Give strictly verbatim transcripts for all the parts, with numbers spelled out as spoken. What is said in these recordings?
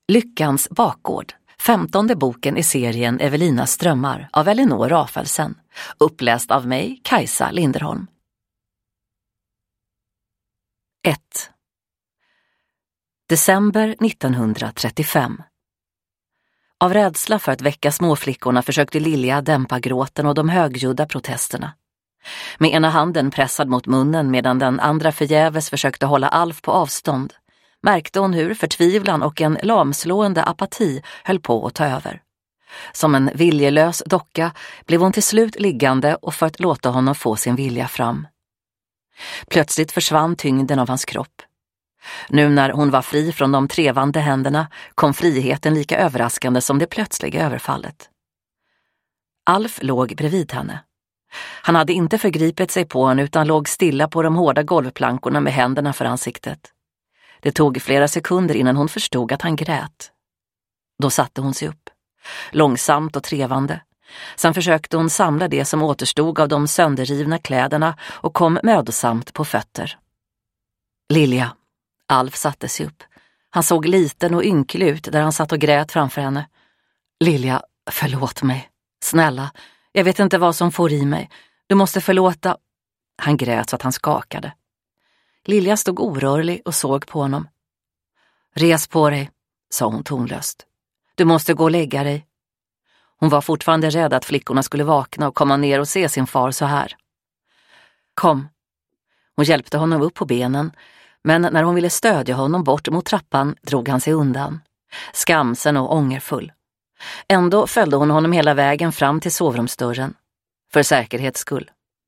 Lyckans bakgård, femtonde boken i serien Evelinas strömmar av Elinor Rafelsen, uppläst av mig, Kajsa Linderholm. ett. December nittonhundratrettiofem. Av rädsla för att väcka småflickorna försökte Lilja dämpa gråten och de högljudda protesterna. Med ena handen pressad mot munnen medan den andra förgäves försökte hålla Alf på avstånd, märkte hon hur förtvivlan och en lamslående apati höll på att ta över. Som en viljelös docka blev hon till slut liggande och för att låta honom få sin vilja fram. Plötsligt försvann tyngden av hans kropp. Nu när hon var fri från de trevande händerna kom friheten lika överraskande som det plötsliga överfallet. Alf låg bredvid henne. Han hade inte förgripit sig på henne utan låg stilla på de hårda golvplankorna med händerna för ansiktet. Det tog flera sekunder innan hon förstod att han grät. Då satte hon sig upp, långsamt och trevande. Sen försökte hon samla det som återstod av de sönderrivna kläderna och kom mödosamt på fötter. Lilja. Alf satte sig upp. Han såg liten och ynklig ut där han satt och grät framför henne. Lilja, förlåt mig. Snälla, jag vet inte vad som får i mig. Du måste förlåta. Han grät så att han skakade. Lilja stod orörlig och såg på honom. Res på dig, sa hon tonlöst. Du måste gå och lägga dig. Hon var fortfarande rädd att flickorna skulle vakna och komma ner och se sin far så här. Kom. Hon hjälpte honom upp på benen, men när hon ville stödja honom bort mot trappan drog han sig undan, skamsen och ångerfull. Ändå följde hon honom hela vägen fram till sovrumsdörren, för säkerhets skull.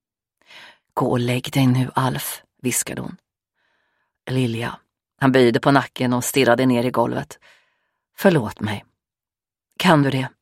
Gå och lägg dig nu, Alf, viskade hon. Lilja, han böjde på nacken och stirrade ner i golvet. Förlåt mig. Kan du det?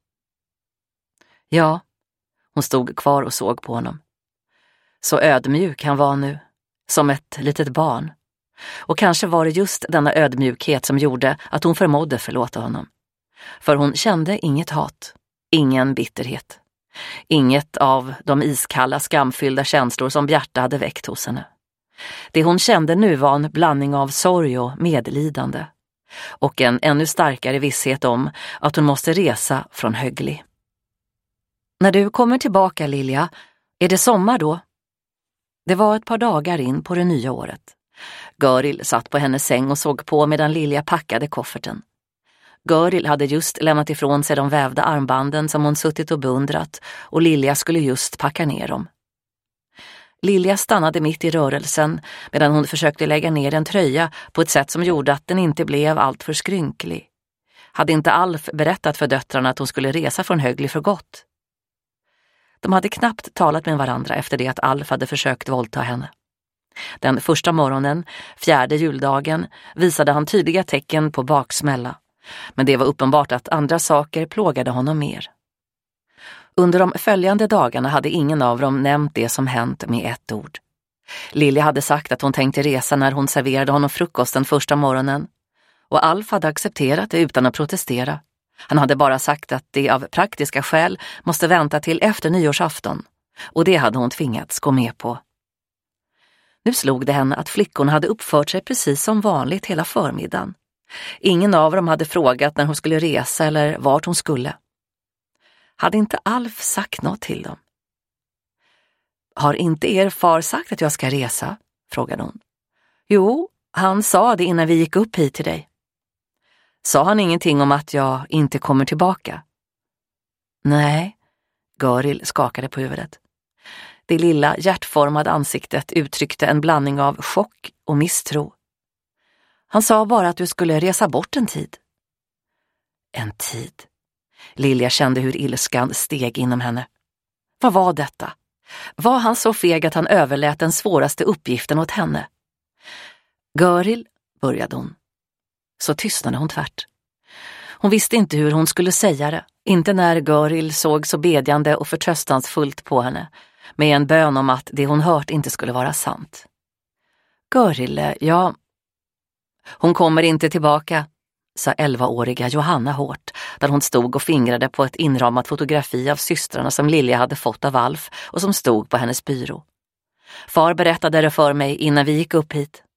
Ja, hon stod kvar och såg på honom. Så ödmjuk han var nu, som ett litet barn. Och kanske var det just denna ödmjukhet som gjorde att hon förmådde förlåta honom. För hon kände inget hat, ingen bitterhet. Inget av de iskalla, skamfyllda känslor som Bjärta hade väckt hos henne. Det hon kände nu var en blandning av sorg och medlidande. Och en ännu starkare visshet om att hon måste resa från Högli. När du kommer tillbaka, Lilja, är det sommar då? Det var ett par dagar in på det nya året. Göril satt på hennes säng och såg på medan Lilja packade kofferten. Göril hade just lämnat ifrån sig de vävda armbanden som hon suttit och beundrat och Lilja skulle just packa ner dem. Lilja stannade mitt i rörelsen medan hon försökte lägga ner en tröja på ett sätt som gjorde att den inte blev allt för skrynklig. Hade inte Alf berättat för döttrarna att hon skulle resa från Högli för gott? De hade knappt talat med varandra efter det att Alf hade försökt våldta henne. Den första morgonen, fjärde juldagen, visade han tydliga tecken på baksmälla. Men det var uppenbart att andra saker plågade honom mer. Under de följande dagarna hade ingen av dem nämnt det som hänt med ett ord. Lilja hade sagt att hon tänkte resa när hon serverade honom frukosten första morgonen. Och Alf hade accepterat det utan att protestera. Han hade bara sagt att det av praktiska skäl måste vänta till efter nyårsafton. Och det hade hon tvingats gå med på. Nu slog det henne att flickorna hade uppfört sig precis som vanligt hela förmiddagen. Ingen av dem hade frågat när hon skulle resa eller vart hon skulle. Hade inte Alf sagt något till dem? Har inte er far sagt att jag ska resa? Frågade hon. Jo, han sa det innan vi gick upp hit till dig. Sa han ingenting om att jag inte kommer tillbaka? Nej, Göril skakade på huvudet. Det lilla hjärtformade ansiktet uttryckte en blandning av chock och misstro. Han sa bara att du skulle resa bort en tid. En tid? Lilja kände hur ilskan steg inom henne. Vad var detta? Var han så feg att han överlät den svåraste uppgiften åt henne? Göril, började hon. Så tystnade hon tvärt. Hon visste inte hur hon skulle säga det. Inte när Göril såg så bedjande och förtröstansfullt på henne. Med en bön om att det hon hört inte skulle vara sant. Göril, ja... Hon kommer inte tillbaka, sa elvaåriga Johanna hårt, där hon stod och fingrade på ett inramat fotografi av systrarna som Lilja hade fått av Alf och som stod på hennes byrå. Far berättade det för mig innan vi gick upp hit.